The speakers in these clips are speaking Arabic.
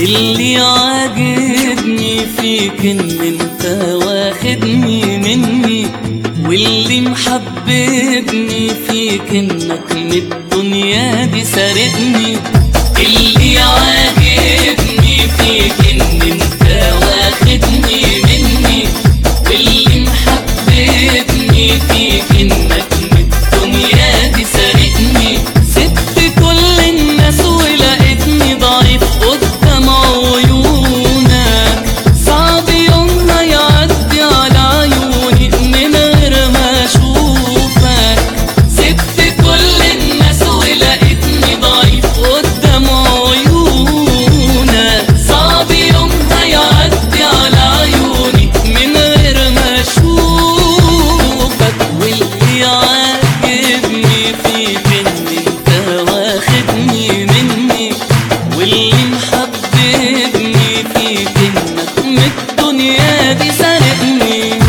اللي عاجبني فيك ان انت واخدني مني، واللي محببني فيك انك من الدنيا دي سارقني. اللي عاجبني فيك ان انت واخدني مني، واللي محببني فيك انك من الدنيا دي سارقني. سبت كل الناس ولقيتني ضعيف قدام عيونك، صعب يوم هيعدي على عيوني من غير ما اشوفك. سبت كل الناس ولقيتني ضعيف قدام عيونك، صعب يوم هيعدي على عيوني من غير ما اشوفك. واللي عاجبني فيك ان انت واخدني مني، واللي محببني فيك انك من الدنيا دي سارقني.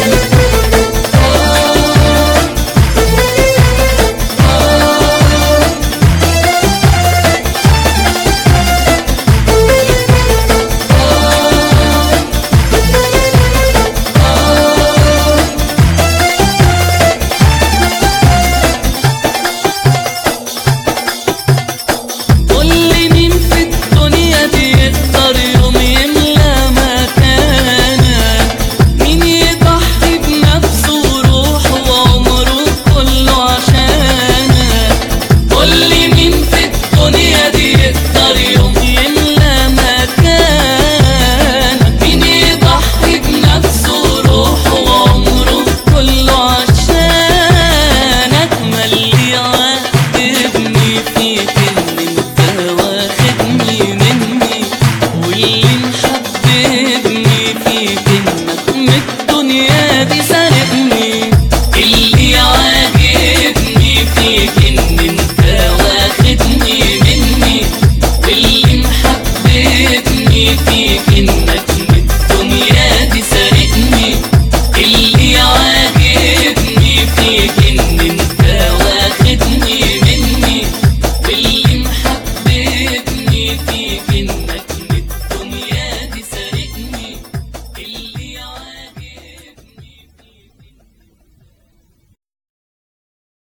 قولي مين في الدنيا دي يقدر يوم يملى مكانك، مين يضحي بنفسه وروحه وعمره كله عشانك. قولي مين في الدنيا دي يقدر يوم يملى مكانك، مين يضحي بنفسه وروحه وعمره كله عشانك. ما اللي عاجبني فيك ان انت واخدني مني، واللي محببني فيك انك من الدنيا دي سارقني. اللي عاجبني فيك ان انت واخدني مني، واللي محببني فيك انك